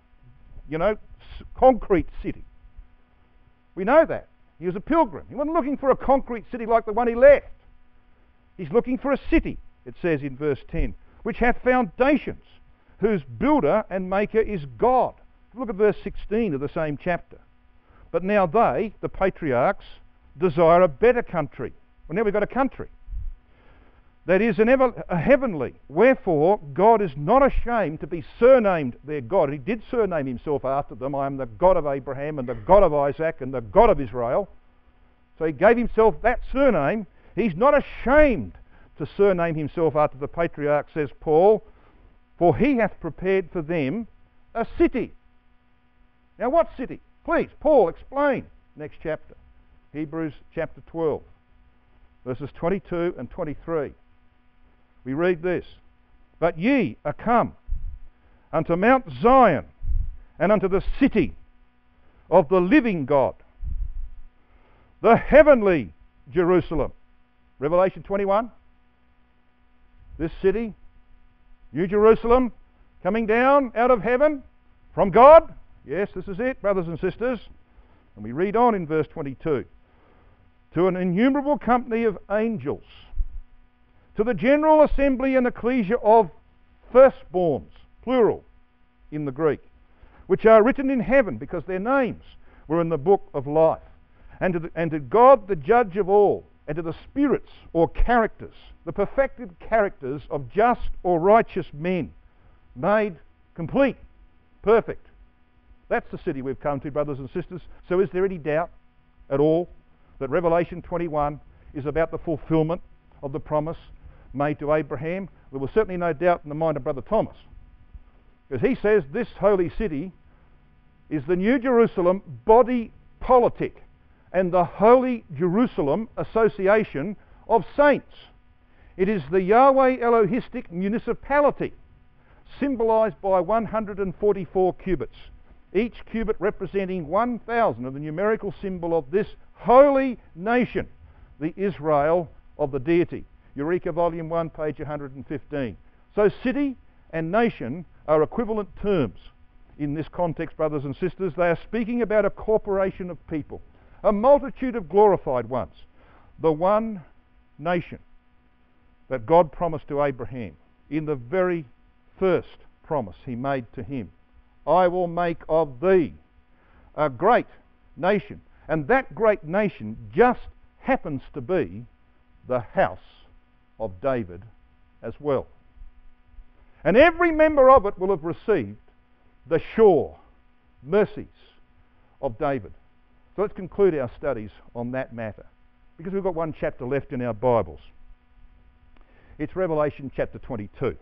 concrete city. We know that. He was a pilgrim. He wasn't looking for a concrete city like the one he left. He's looking for a city, it says in verse 10, which hath foundations, whose builder and maker is God. Look at verse 16 of the same chapter. But now they, the patriarchs, desire a better country. Well, now we've got a country. That is a heavenly. Wherefore, God is not ashamed to be surnamed their God. He did surname himself after them. I am the God of Abraham and the God of Isaac and the God of Israel. So he gave himself that surname. He's not ashamed to surname himself after the patriarch, says Paul, for he hath prepared for them a city. Now what city? Please, Paul, explain. Next chapter. Hebrews chapter 12, verses 22 and 23. We read this. But ye are come unto Mount Zion and unto the city of the living God, the heavenly Jerusalem. Revelation 21. This city, New Jerusalem, coming down out of heaven from God. Yes, this is it, brothers and sisters. And we read on in verse 22. To an innumerable company of angels, to the general assembly and ecclesia of firstborns, plural in the Greek, which are written in heaven, because their names were in the book of life, and to God the judge of all, and to the spirits or characters, the perfected characters of just or righteous men, made complete, perfect. That's the city we've come to, brothers and sisters. So is there any doubt at all that Revelation 21 is about the fulfillment of the promise made to Abraham? There was certainly no doubt in the mind of Brother Thomas, because he says this holy city is the New Jerusalem body politic and the Holy Jerusalem Association of Saints. It is the Yahweh Elohistic municipality, symbolised by 144 cubits, each cubit representing 1,000 of the numerical symbol of this holy nation, the Israel of the deity. Eureka Volume 1, page 115. So city and nation are equivalent terms in this context, brothers and sisters. They are speaking about a corporation of people, a multitude of glorified ones, the one nation that God promised to Abraham in the very first promise he made to him. I will make of thee a great nation. And that great nation just happens to be the house of David as well. And every member of it will have received the sure mercies of David. So let's conclude our studies on that matter, because we've got one chapter left in our Bibles. It's Revelation chapter 22.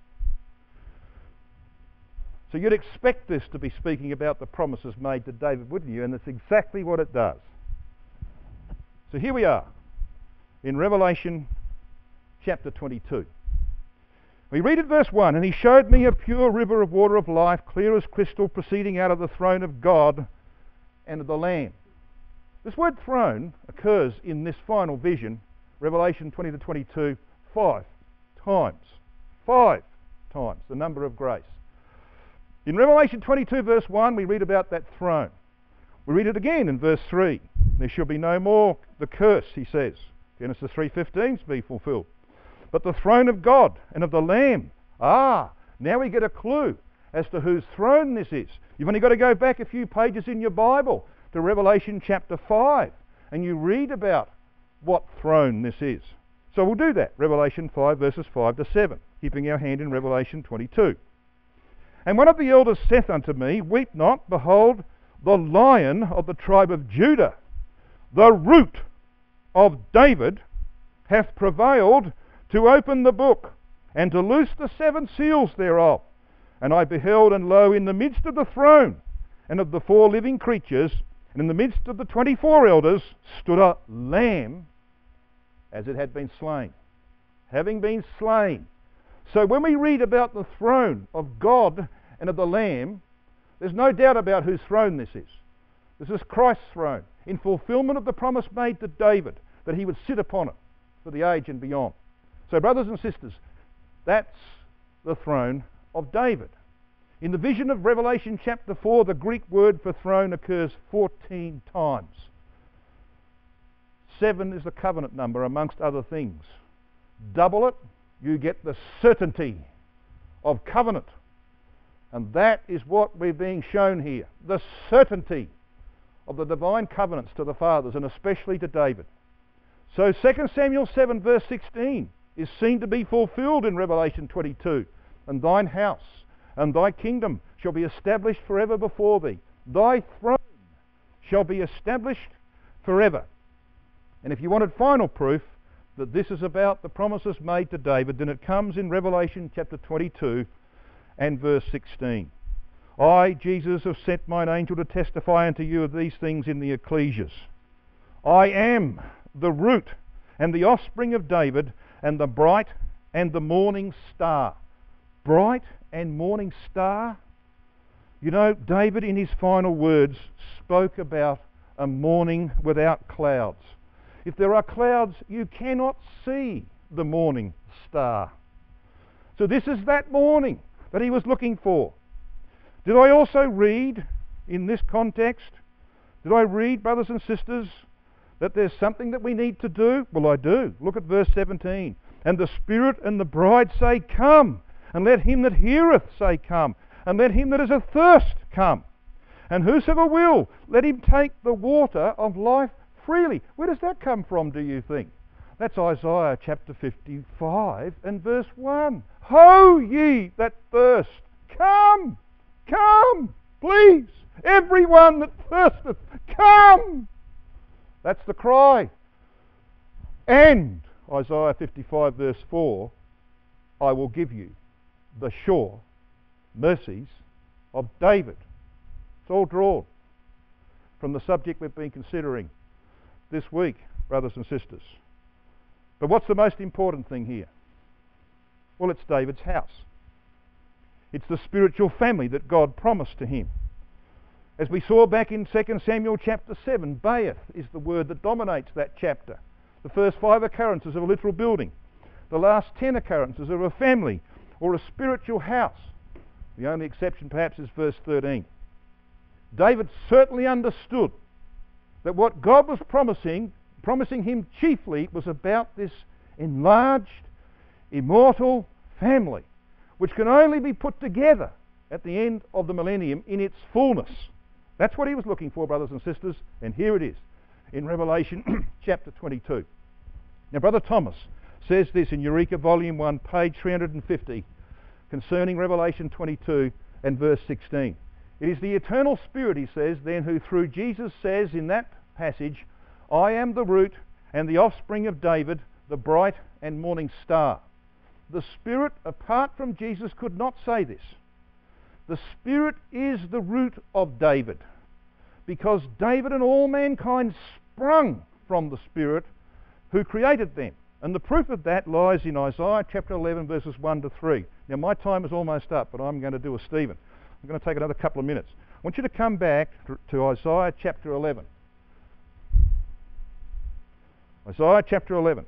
So you'd expect this to be speaking about the promises made to David, wouldn't you? And that's exactly what it does. So here we are in Revelation chapter 22. We read at verse 1, "And he showed me a pure river of water of life, clear as crystal, proceeding out of the throne of God and of the Lamb." This word throne occurs in this final vision, Revelation 20 to 22, 5 times. 5 times, the number of grace. In Revelation 22 verse 1, we read about that throne. We read it again in verse 3. "There shall be no more the curse," he says. Genesis 3:15 be fulfilled. "But the throne of God and of the Lamb." Now we get a clue as to whose throne this is. You've only got to go back a few pages in your Bible to Revelation chapter 5, and you read about what throne this is. So we'll do that. Revelation 5 verses 5 to 7, keeping our hand in Revelation 22. "And one of the elders saith unto me, Weep not, behold, the Lion of the tribe of Judah, the root of David, hath prevailed to open the book, and to loose the 7 seals thereof. And I beheld, and lo, in the midst of the throne, and of the 4 living creatures, and in the midst of the 24 elders, stood a lamb, as it had been slain." Having been slain. So when we read about the throne of God and of the Lamb, there's no doubt about whose throne this is. This is Christ's throne, in fulfilment of the promise made to David, that he would sit upon it for the age and beyond. So brothers and sisters, that's the throne of David. In the vision of Revelation chapter 4, the Greek word for throne occurs 14 times. 7 is the covenant number, amongst other things. Double it, you get the certainty of covenant. And that is what we're being shown here. The certainty of the divine covenants to the fathers, and especially to David. So 2 Samuel 7 verse 16 is seen to be fulfilled in Revelation 22. "And thine house and thy kingdom shall be established forever before thee. Thy throne shall be established forever." And if you wanted final proof that this is about the promises made to David, then it comes in Revelation chapter 22 and verse 16. "I, Jesus, have sent mine angel to testify unto you of these things in the ecclesias. I am the root and the offspring of David, and the bright and the morning star." Bright and morning star? You know, David in his final words spoke about a morning without clouds. If there are clouds, you cannot see the morning star. So this is that morning that he was looking for. Did I also read in this context, brothers and sisters, that there's something that we need to do? Well, I do. Look at verse 17. "And the Spirit and the bride say, Come, and let him that heareth say, Come, and let him that is athirst come. And whosoever will, let him take the water of life freely." Where does that come from, do you think? That's Isaiah chapter 55 and verse 1. "Ho ye that thirst, come, come, please, everyone that thirsteth, come." That's the cry. And Isaiah 55 verse 4, "I will give you the sure mercies of David." It's all drawn from the subject we've been considering this week, brothers and sisters. But what's the most important thing here? Well, it's David's house. It's the spiritual family that God promised to him. As we saw back in 2 Samuel chapter 7, Baeth is the word that dominates that chapter. The first 5 occurrences of a literal building. The last 10 occurrences of a family or a spiritual house. The only exception perhaps is verse 13. David certainly understood that what God was promising him chiefly was about this enlarged, immortal family, which can only be put together at the end of the millennium in its fullness. That's what he was looking for, brothers and sisters, and here it is in Revelation chapter 22. Now, Brother Thomas says this in Eureka Volume 1, page 350, concerning Revelation 22 and verse 16. It is the eternal Spirit, he says, then, who through Jesus says in that passage, I am the root and the offspring of David, the bright and morning star. The Spirit, apart from Jesus, could not say this. The Spirit is the root of David, because David and all mankind sprung from the Spirit who created them. And the proof of that lies in Isaiah chapter 11 verses 1 to 3. Now my time is almost up, but I'm going to do a Stephen. I'm going to take another couple of minutes. I want you to come back to Isaiah chapter 11. Isaiah chapter 11.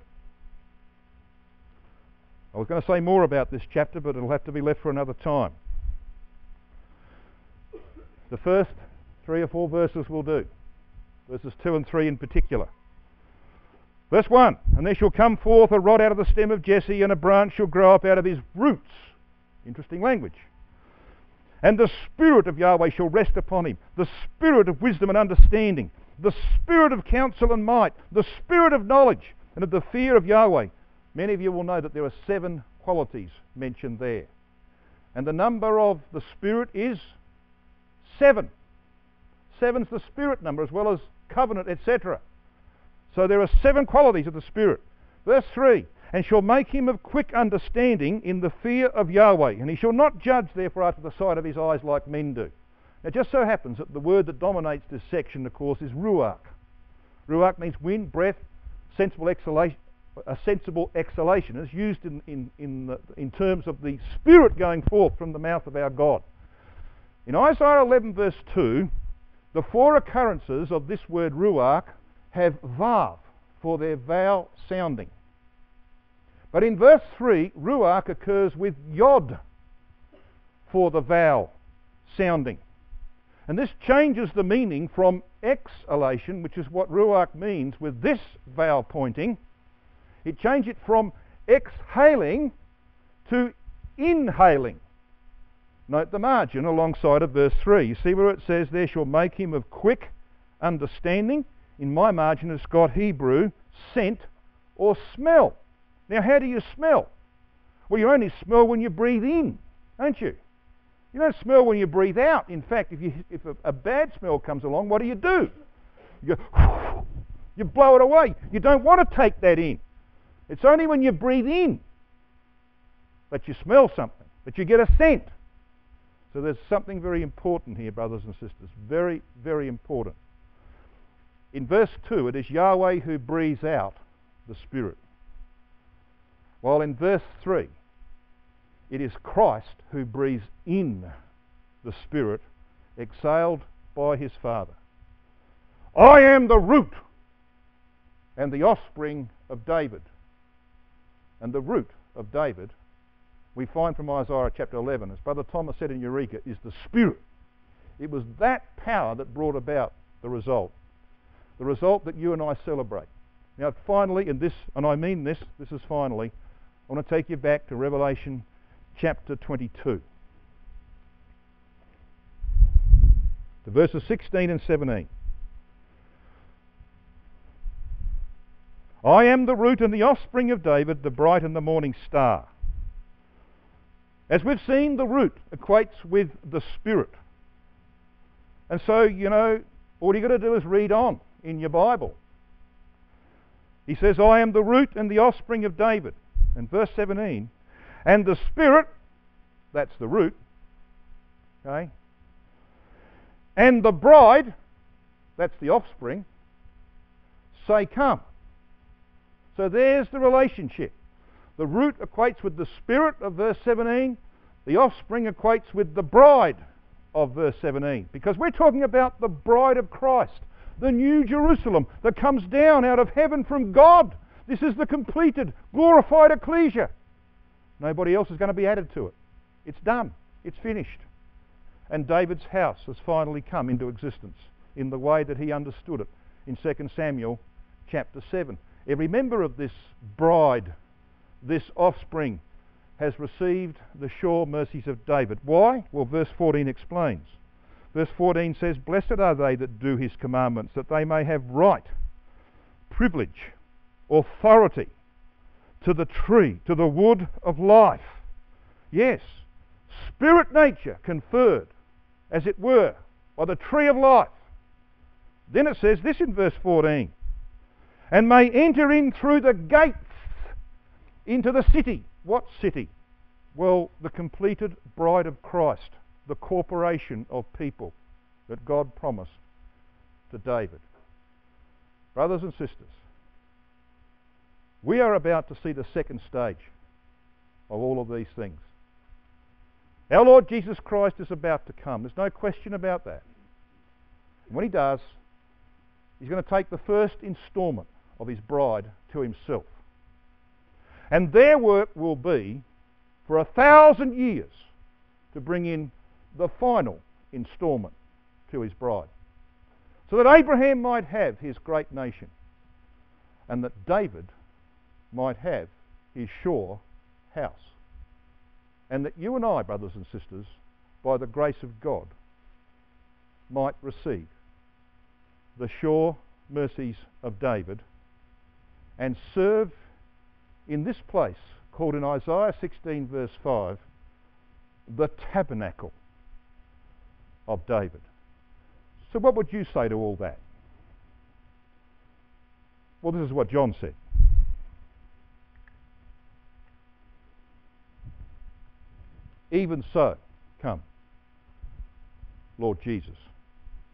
I was going to say more about this chapter, but it'll have to be left for another time. The first 3 or 4 verses will do. Verses 2 and 3 in particular. Verse 1, and there shall come forth a rod out of the stem of Jesse, and a branch shall grow up out of his roots. Interesting language. And the Spirit of Yahweh shall rest upon him, the Spirit of wisdom and understanding, the Spirit of counsel and might, the Spirit of knowledge and of the fear of Yahweh. Many of you will know that there are 7 qualities mentioned there. And the number of the Spirit is 7. 7's the Spirit number, as well as covenant, etc. So there are 7 qualities of the Spirit. Verse 3, and shall make him of quick understanding in the fear of Yahweh, and he shall not judge therefore after the sight of his eyes like men do. Now it just so happens that the word that dominates this section, of course, is ruach. Ruach means wind, breath, sensible exhalation. A sensible exhalation is used in terms of the Spirit going forth from the mouth of our God. In Isaiah 11 verse 2, the 4 occurrences of this word ruach have vav for their vowel sounding. But in verse 3, ruach occurs with yod for the vowel sounding. And this changes the meaning from exhalation, which is what ruach means with this vowel pointing. It changed it from exhaling to inhaling. Note the margin alongside of verse 3. You see where it says, there shall make him of quick understanding. In my margin it's got Hebrew, scent or smell. Now how do you smell? Well, you only smell when you breathe in, don't you? You don't smell when you breathe out. In fact, if a bad smell comes along, what do? You go, you blow it away. You don't want to take that in. It's only when you breathe in that you smell something, that you get a scent. So there's something very important here, brothers and sisters. Very, very important. In verse 2, it is Yahweh who breathes out the Spirit. While in verse 3, it is Christ who breathes in the Spirit, exhaled by his Father. I am the root and the offspring of David. And the root of David, we find from Isaiah chapter 11, as Brother Thomas said in Eureka, is the Spirit. It was that power that brought about the result that you and I celebrate. Now finally, and I mean this is finally, I want to take you back to Revelation chapter 22. To verses 16 and 17. I am the root and the offspring of David, the bright and the morning star. As we've seen, the root equates with the Spirit. And so, all you've got to do is read on in your Bible. He says, I am the root and the offspring of David. And verse 17, and the Spirit, that's the root, okay, and the bride, that's the offspring, say come. So there's the relationship. The root equates with the Spirit of verse 17. The offspring equates with the bride of verse 17. Because we're talking about the bride of Christ, the new Jerusalem that comes down out of heaven from God. This is the completed, glorified ecclesia. Nobody else is going to be added to it. It's done. It's finished. And David's house has finally come into existence in the way that he understood it in 2 Samuel chapter 7. Every member of this bride, this offspring, has received the sure mercies of David. Why? Well, verse 14 explains. Verse 14 says, blessed are they that do his commandments, that they may have right, privilege, authority to the tree, to the wood of life. Yes, spirit nature conferred as it were, by the tree of life. Then it says this in verse 14, and may enter in through the gates into the city. What city? Well, the completed bride of Christ, the corporation of people that God promised to David. Brothers and sisters, we are about to see the second stage of all of these things. Our Lord Jesus Christ is about to come. There's no question about that. And when he does, he's going to take the first instalment of his bride to himself. And their work will be for 1,000 years to bring in the final instalment to his bride, so that Abraham might have his great nation, and that David might have his sure house, and that you and I, brothers and sisters, by the grace of God, might receive the sure mercies of David and serve in this place called in Isaiah 16 verse 5 the tabernacle of David. So what would you say to all that? Well, this is what John said. Even so, come, Lord Jesus.